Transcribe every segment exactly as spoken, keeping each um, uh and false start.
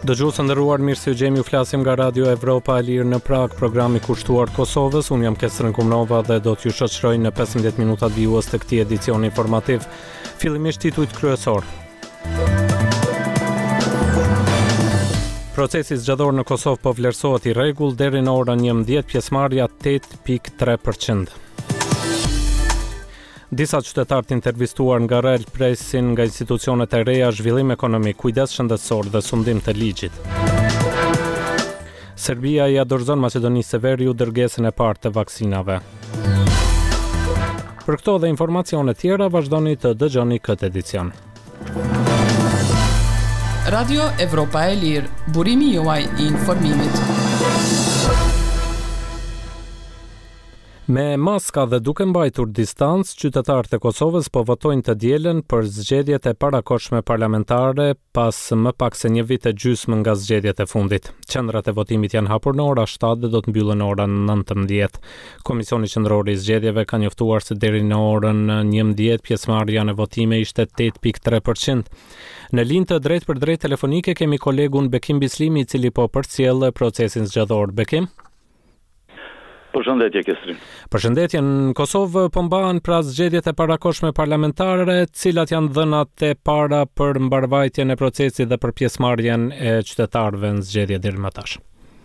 Dëgjues të nderuar, mirë se u gjemi, ju flasim nga Radio Evropa e Lirë në Prag, programi kushtuar Kosovës. Unë jam Kestrin Kumnova dhe do t'ju shoqëroj në pesëmbëdhjetë minutat vijues të këtij edicioni informativ. Fillimisht titujt kryesor. Procesi zgjedhor në Kosovë po vlerësohet i rregull, deri në orën njëmbëdhjetë pjesëmarrja tetë pikë tre përqind. Disa qytetarë të intervistuar nga Rel presin nga institucionet e reja zhvillim ekonomik, kujdes shëndetësor dhe sundim të ligjit. Serbia i dorëzon Maqedonisë së Veriut dërgesën e parë të vaksinave. Për këto dhe informacione tjera, vazhdoni të dëgjoni këtë edicion. Radio Evropa e Lirë, burimi juaj i informimit. Me maska dhe duke mbajtur distancë, qytetarët e Kosovës po votojnë të dielën për zgjedhjet e parakohshme parlamentare pas më pak se një vit e gjysmë nga zgjedhjet e fundit. Qendrat e votimit janë hapur në ora shtatë dhe do të mbyllen në orën nëntëmbëdhjetë. Komisioni qendror i zgjedhjeve ka njoftuar se deri në orën njëmbëdhjetë pjesëmarrja në votime ishte tetë pikë tre përqind. Në linjë të drejt për drejt telefonike kemi kolegun Bekim Bislimi, i cili po përcjell procesin zgjedhor. Bekim? Përshëndetje, Kestrin. Përshëndetje. Në Kosovë po mbahen pra zgjedhjet e parakohshme parlamentare, cilat janë dhënat e para për mbarvajtjen e procesit dhe për pjesëmarrjen e qytetarëve në zgjedhje deri më tash.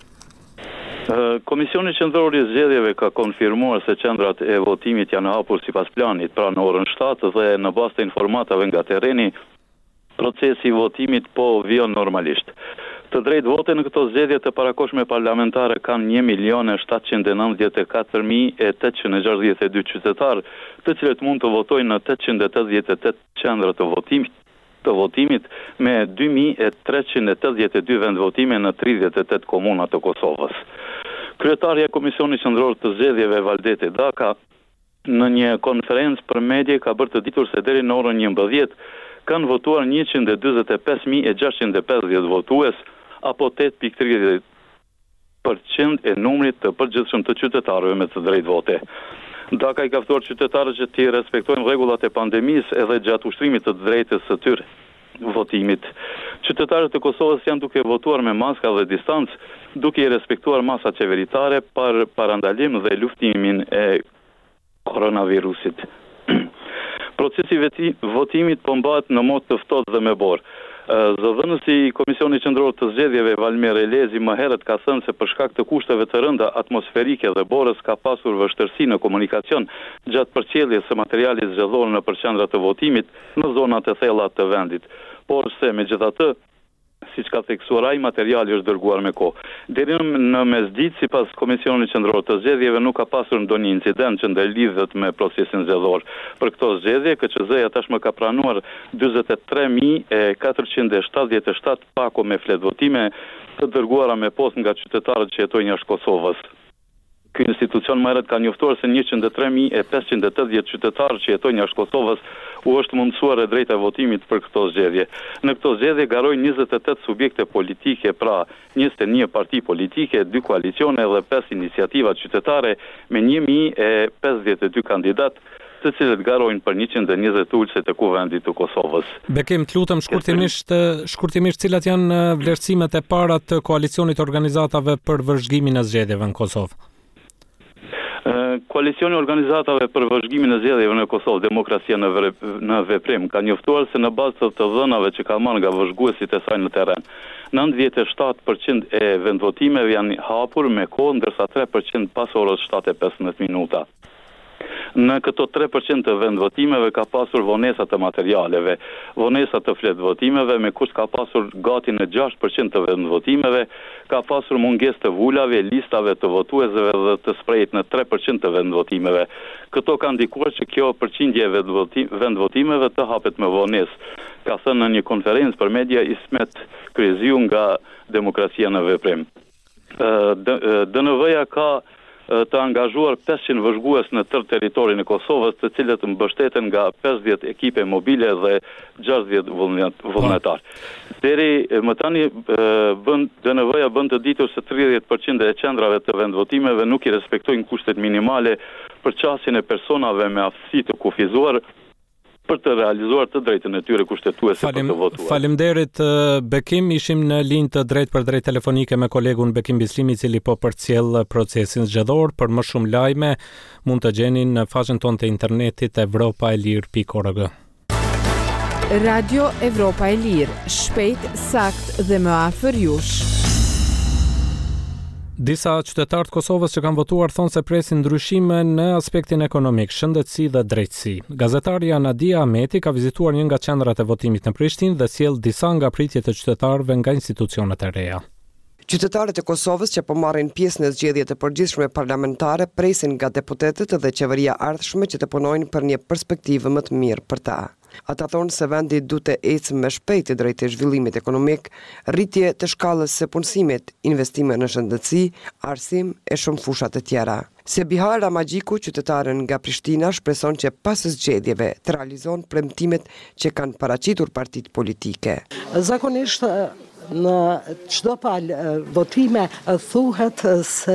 Komisioni qendror i zgjedhjeve ka konfirmuar se qendrat e votimit janë hapur sipas planit, pra në orën shtatë, dhe në bazë të informatave nga terreni, procesi i votimit po vjen normalisht. Të drejtë vote në këto zgjedhje të parakohshme parlamentare kanë një milion e shtatëqind e nëntëdhjetë e katër mijë e tetëqind e gjashtëdhjetë e dy qytetarë, të cilët mund të votojnë në tetëqind e tetëdhjetë e tetë qendra të votimit, të votimit me dy mijë e treqind e tetëdhjetë e dy vend votime në tridhjetë e tetë komuna të Kosovës. Kryetarja e Komisionit Qendror të Zgjedhjeve Valdete Daka në një konferencë për media ka bërë të ditur se deri në orën njëmbëdhjetë kanë votuar njëqind e dyzet e pesë mijë e gjashtëqind e pesëdhjetë votues, apo tetë pikë tridhjetë përqind e numrit të përgjithshëm të qytetarëve me të drejtë vote. Daka i ka ftuar qytetarët që të respektojnë rregullat e pandemisë edhe gjatë ushtrimit të drejtës së tyre votimit. Qytetarët e Kosovës janë duke votuar me maska dhe distancë, duke i respektuar masat qeveritare për parandalim dhe luftimin e koronavirusit. Procesi i votimit po mbahet në mod të ftohtë dhe me borë. Zëdhënësi i Komisionit Qendror të Zgjedhjeve Valmir Elezi më herët ka thënë se për shkak të kushteve të rënda atmosferike dhe borës ka pasur vështirësi në komunikacion gjatë përcjelljes së materialit zgjedhor në qendrat të votimit në zonat e thella të vendit. Por se megjithatë, siç ka theksuar ai, materiali është dërguar me kohë. Deri në mesditë, sipas Komisionit Qendror të Zgjedhjeve, nuk ka pasur ndonjë incident që ndërlidhet me procesin zgjedhor. Për këto zgjedhje, K Q Z-ja tashmë ka pranuar dyzet e tre mijë e katërqind e shtatëdhjetë e shtatë pako me flet votime të dërguara me postë nga qytetarët që jetojnë jashtë Kosovës. Ky institucion më herët ka njoftuar se njëqind e tre mijë e pesëqind e tetëdhjetë qytetarë që jetojnë jashtë Kosovës u është mundësuar e drejta e votimit për këto zgjedhje. Në këto zgjedhje garojnë njëzet e tetë subjekte politike, pra njëzet e një parti politike, dy koalicione dhe pesë iniciativa qytetare me një mijë e pesëdhjetë e dy kandidatë, të cilët garojnë për njëqind e njëzet ulëse të kuvendit të Kosovës. Bekim, të lutem shkurtimisht, shkurtimisht cilat janë vlerësimet e para të koalicionit organizatave për vëzhgimin e zgjedhjeve në Kosovë? Koalicioni i organizatave për vëzhgimin e zgjedhjeve në Kosovë, Demokracia në, vre, në veprim, ka njoftuar se në bazë të dhënave që ka marrë nga vëzhguesit e saj në terren, nëntëdhjetë e shtatë përqind e vendvotimeve janë hapur me kohë, ndërsa tre përqind pas orës shtatë e pesëmbëdhjetë minuta. Në këto tre përqind të vendvotimeve ka pasur vonesa të materialeve, vonesa të flet votimeve, me kusht ka pasur gati në gjashtë përqind të vendvotimeve, ka pasur mungesë të vulave, listave të votuesve dhe të sprejt në tre përqind të vendvotimeve. Këto kanë ndikuar që kjo përqindje e vendvotimeve të hapet me vonesë, ka thënë në një konferencë për media Ismet Kreziu nga Demokracia në veprim. D N V-ja ka të angazhuar pesëqind vëzhgues në tërë territorin e Kosovës, të cilët mbështeten nga pesëdhjetë ekipe mobile dhe gjashtëdhjetë vullnetar. Deri më tani D N V-ja bën të ditur se tridhjetë përqind e qendrave të vendvotimeve nuk i respektojnë kushtet minimale për qasjen e personave me aftësi të kufizuar për të realizuar të drejtën e tyre kushtetuese Falem, për të votuar. Faleminderit Bekim, ishim në linjë të drejt për drejt telefonike me kolegun Bekim Bislimi, i cili po përcjell procesin zgjedhor. Për më shumë lajme mund të gjeni në faqen tonë të internetit evropaelir pikë org. Radio Evropa e Lirë, shpejt, sakt dhe më afër jush. Disa qytetarë të Kosovës që kanë votuar thonë se presin ndryshime në aspektin ekonomik, shëndetësi dhe drejtësi. Gazetarja Nadia Ahmeti ka vizituar një nga qendrat e votimit në Prishtinë dhe sjell disa nga pritjet e qytetarëve nga institucionet e reja. Qytetarët e Kosovës që po marrin pjesë në zgjedhjet e përgjithshme parlamentare presin nga deputetët dhe qeveria ardhshme që të punojnë për një perspektivë më të mirë për ta. Ata thonë se vendi du të ecë më shpejt drejt e zhvillimit ekonomik, rritje të shkallës së punësimit, investime në shëndetësi, arsim e shumë fusha të tjera. Sebihar Ramagjiku, qytetaren nga Prishtina, shpreson që pas zgjedhjeve të realizon premtimet që kanë paraqitur partitë politike. Zakonisht në çdo palë votime thuhet se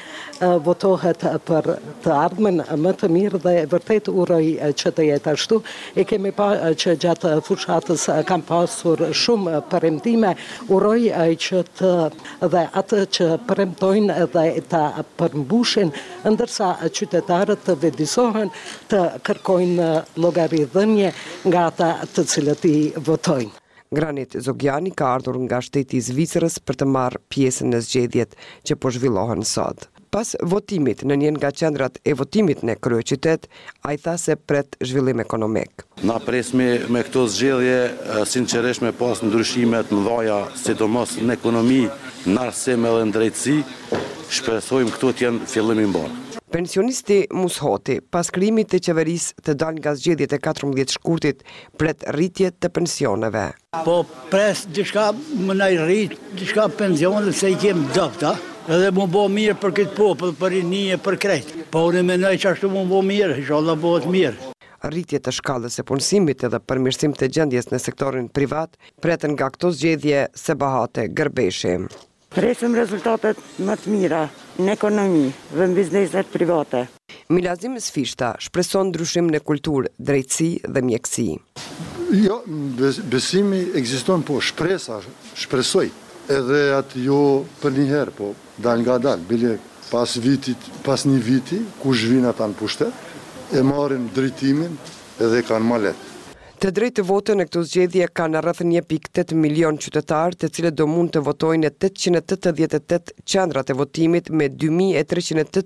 votohet për të ardhmen më të mirë dhe vërtet uroj që të jetë ashtu. E kemi pa që gjatë fushatës kam pasur shumë premtime, uroj që të dhe atë që premtojnë dhe ta përmbushin, ndërsa qytetarët të vedisohen të kërkojnë llogaridhënie nga ata të cilët i votojnë. Granit Zogjani ka ardhur nga shteti i Zvicrës për të marrë pjesën në zgjedhjet që po zhvillohen sot. Pas votimit në një nga qendrat e votimit në kryeqytet, ai tha se pret zhvillim ekonomik. Na presmi me këto zgjedhje sinqerisht me pas ndryshime të mëdha, sidomos në ekonomi, në arsim edhe në drejtësi, shpresojmë këto të jenë fillimi i mbar. Pensionisti Mushoti, pas krijimit të qeverisë të dalë nga zgjedhjet e katërmbëdhjetë shkurtit, pret rritje të pensioneve. Po pres diçka më na rrit, diçka pensionet se i kem dopta, edhe më bo mirë për këtë popull, për rinie, për krejt. Po unë mendoj që ashtu më bo mirë, inshallah bëhet mirë. Rritje të shkallës së punësimit edhe përmirësim të gjendjes në sektorin privat preten nga këto zgjedhje Sebahate Gërbeshi. Presim rezultatet më të mira në ekonomi dhe në bizneset private. Milazim Sfishta shpreson ndryshim në kulturë, drejtësi dhe mjekësi. Jo, besimi ekziston, po shpresa, shpresoj. Edhe atë jo për një herë, po dal nga dal, bile pas vitit, pas një viti, ku zhvin ata në pushtet, e marrin drejtimin edhe kanë më lehtë. Të drejtë të votën në këto zgjedhje kanë rreth një pikë tetë milion qytetarë, të cilët do mund të votojnë në tetëqind e tetëdhjetë e tetë qendrat e votimit me dy mijë e treqind e